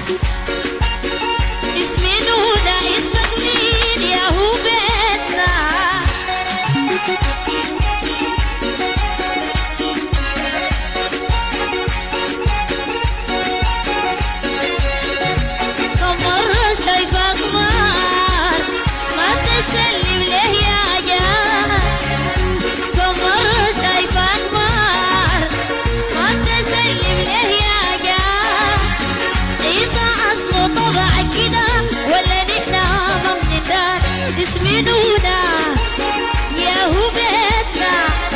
اسمي نونا اسمك مين يا هو بيتنا كم مرة شايفك ما تسلم ليه يا جار كم مرة شايفك ما تسلم ليه يا جار انت اصله طبعك كده ولا نحن ما بندار اسمي نونا يا هو بيتنا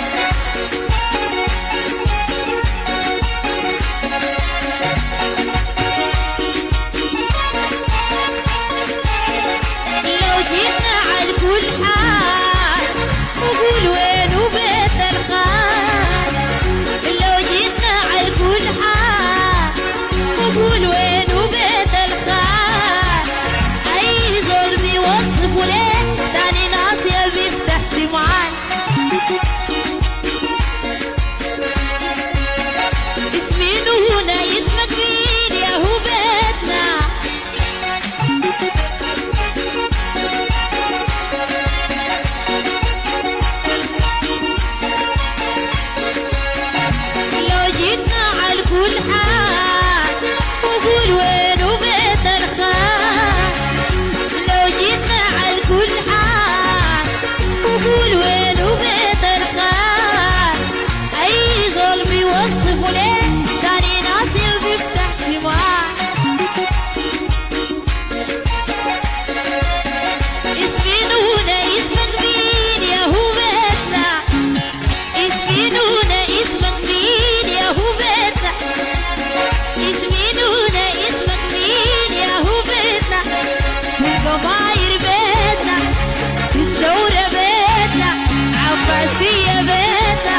لو جينا على كل حال وقول وين بيت الخال لو جينا على كل حال وقول وين بيت الخال اي زول بيوصفوا ليه تاني ناس يا بيفتح شمعان اسمي نونا اسمك مين يا هو بيتنا لو جينا على كل حال وقول وين بيت الخال لو جينا على كل حال وقول وين بيت الخال اي زول بيوصفوا ليه تاني ناس بيفتح شمعان اسمي نونا اسمك مين يا هو بيتنا اسمي نونا اسمك مين يا هو بيتنا اسمي نونا اسمك مين يا هو بيتنا في الضماير بيتنا في الثورة بيتنا عباسية بيتنا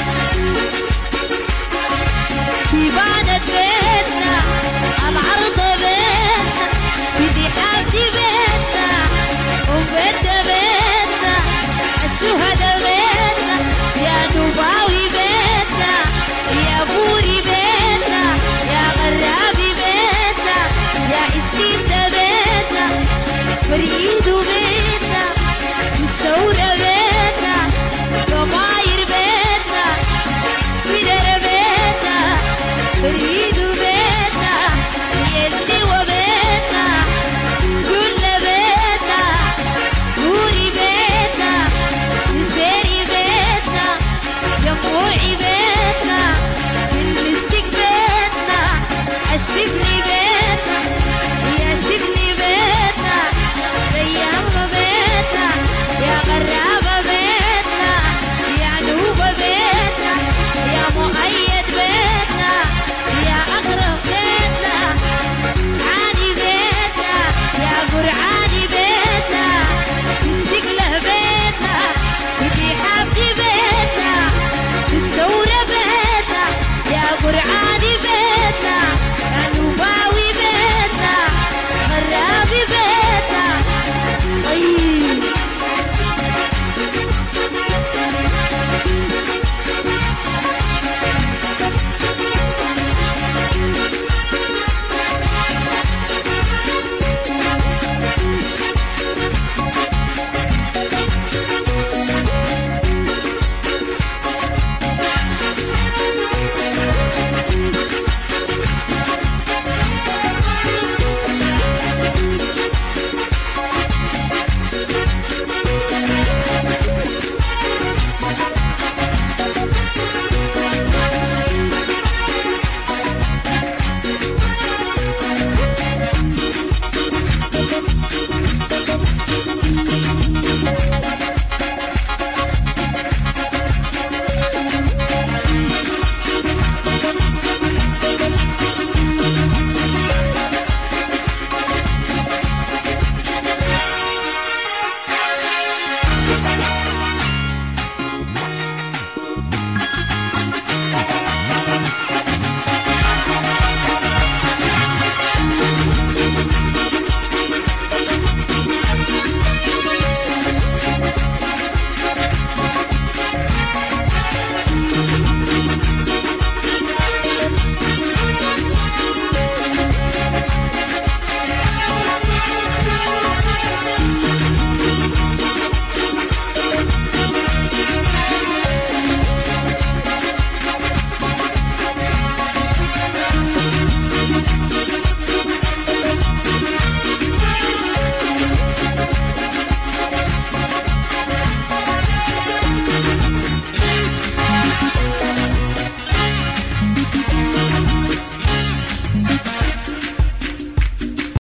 في بانت بيتنا العرضة بيتنا في دحابتي بيتنا وبيتنا بيتنا الشهداء بيتنا يا نوباوي بيتنا يا بوري بيتنا يا غرابي بيتنا يا حسينة بيتنا فريدو بيتنا الثورة بيتنا ضماير بيتنا بدر بيتنا فريدو بيتنا يلدوا بيتنا كل بيتنا بوري بيتنا زيري بيتنا جموعي بيتنا المستك بيتنا الشبل